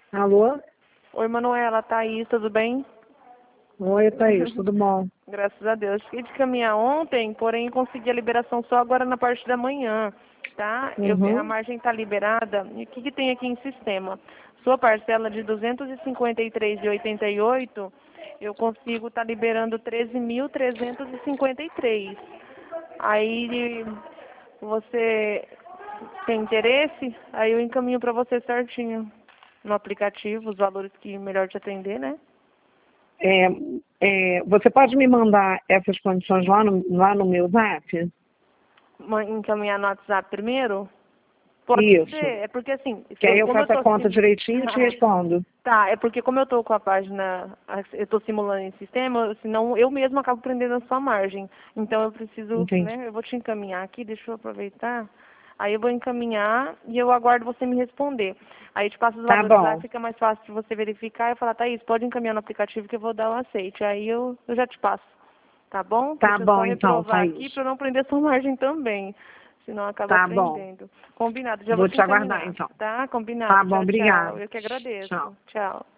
Alô? Oi, Manuela, Thaís, tudo bem? Oi, Thaís, tudo bom? Graças a Deus. Fiquei de caminhar ontem, porém consegui a liberação só agora na parte da manhã, tá? A Uhum. margem está liberada. E o que tem aqui em sistema? Sua parcela de 253,88, eu consigo estar liberando 13.353. Aí você tem interesse? Aí eu encaminho para você certinho no aplicativo, os valores que melhor te atender, né? Você pode me mandar essas condições lá no meu Zap? Encaminhar no WhatsApp primeiro? Pode Isso. ser, é porque assim, Que aí eu como eu faço a tô conta direitinho e te respondo. Tá, é porque como eu tô com a página, eu tô simulando em sistema, senão eu mesmo acabo prendendo a sua margem. Então eu preciso, Entendi. né, eu vou te encaminhar aqui, deixa eu aproveitar. Aí eu vou encaminhar e eu aguardo você me responder. Aí eu te passo os Tá valores lá, bom. fica mais fácil de você verificar e falar, Thaís, pode encaminhar no aplicativo que eu vou dar o aceite. Aí eu já te passo. Tá bom? Tá Deixa eu só bom, então, reprovar Thaís. aqui para não prender sua margem também. Senão acaba Tá bom. prendendo. Combinado, já vou Vou te te aguardar, encaminhar. então. Tá? Tá Combinado. bom, Tchau, tchau. obrigada. Eu que Tchau. agradeço. Tchau.